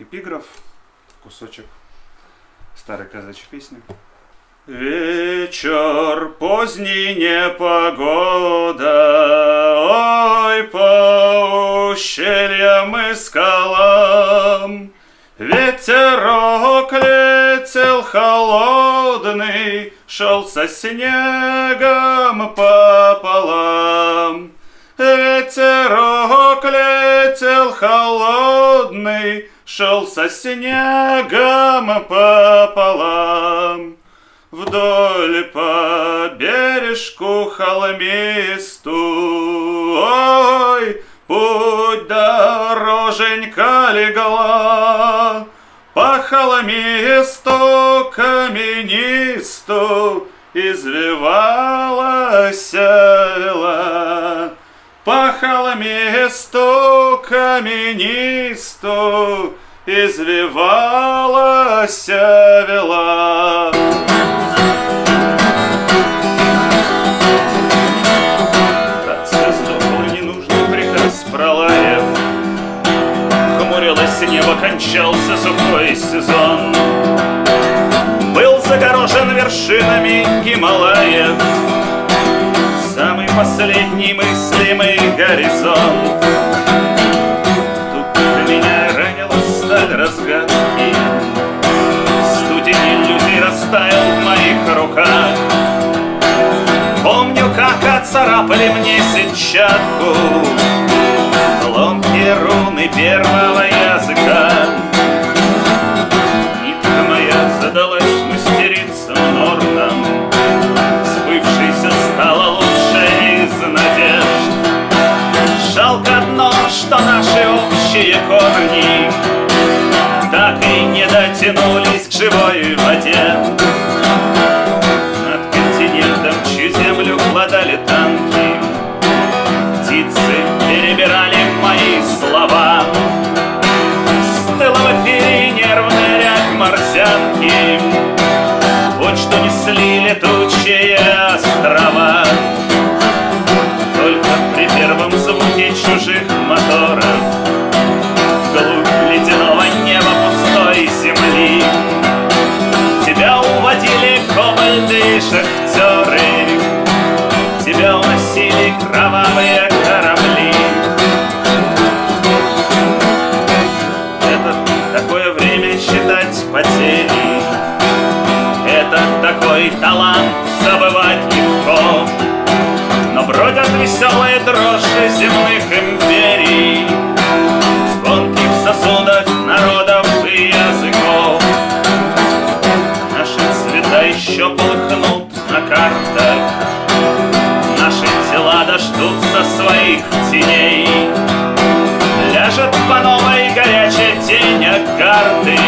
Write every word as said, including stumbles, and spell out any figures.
эпиграф, кусочек старой казачьей песни. Вечер, поздний, непогода, ой, по ущельям и скалам. Ветерок летел холодный, шел со снегом пополам. Ветерок летел холодный, шел со снегом пополам. Вдоль по бережку холмисту, ой, путь дороженька легла, по холмисту каменисту извивалась вела. По холмисту каменисту извивалась вела. Братцы, сдохла ненужный приказ пролаев. Хмурилось небо, кончался сухой сезон. Был загорожен вершинами Гималаев самый последний мыслимый горизонт. Тут меня ранила сталь разгадки, студень иллюзий растаял в моих руках. Помню, как отцарапали мне сетчатку ломкие руны первого языка. Нитка моя задалась мастерицам Норнам, сбывшейся стала лучше из надежд. Жалко одно, что наши общие корни так и не дотянулись к живой воде. Над континентом, чью землю хлодали танки, птицы перебирали мои слова. Стыла в эфире нервная рябь марсианки, почту несли летучие острова. Только при первом звуке чужих моторов вглубь ледяного неба пустой земли тебя уводили кобальты и шахтеры, тебя уносили кровавые корабли. Это такое время считать потери, это такой талант забывать легко. Но бродят веселые дрожжи земных империй в звонких сосудах народов и языков. Наши цвета еще полыхнут на картах, наши тела дождутся своих теней. Ляжет по новой горячая тень от карты,